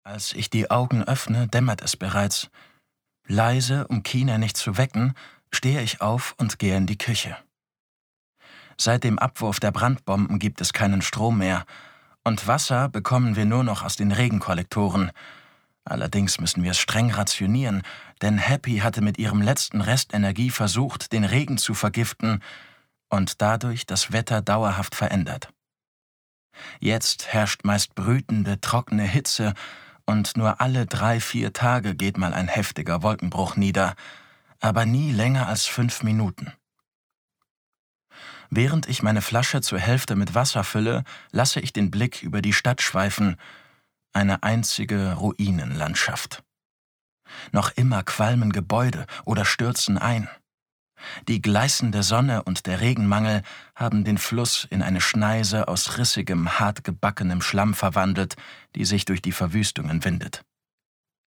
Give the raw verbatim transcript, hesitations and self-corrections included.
Als ich die Augen öffne, dämmert es bereits. Leise, um Kina nicht zu wecken, stehe ich auf und gehe in die Küche. Seit dem Abwurf der Brandbomben gibt es keinen Strom mehr und Wasser bekommen wir nur noch aus den Regenkollektoren. Allerdings müssen wir es streng rationieren, denn Happy hatte mit ihrem letzten Restenergie versucht, den Regen zu vergiften und dadurch das Wetter dauerhaft verändert. Jetzt herrscht meist brütende, trockene Hitze und nur alle drei, vier Tage geht mal ein heftiger Wolkenbruch nieder, aber nie länger als fünf Minuten. Während ich meine Flasche zur Hälfte mit Wasser fülle, lasse ich den Blick über die Stadt schweifen, eine einzige Ruinenlandschaft. Noch immer qualmen Gebäude oder stürzen ein. Die gleißende Sonne und der Regenmangel haben den Fluss in eine Schneise aus rissigem, hartgebackenem Schlamm verwandelt, die sich durch die Verwüstungen windet.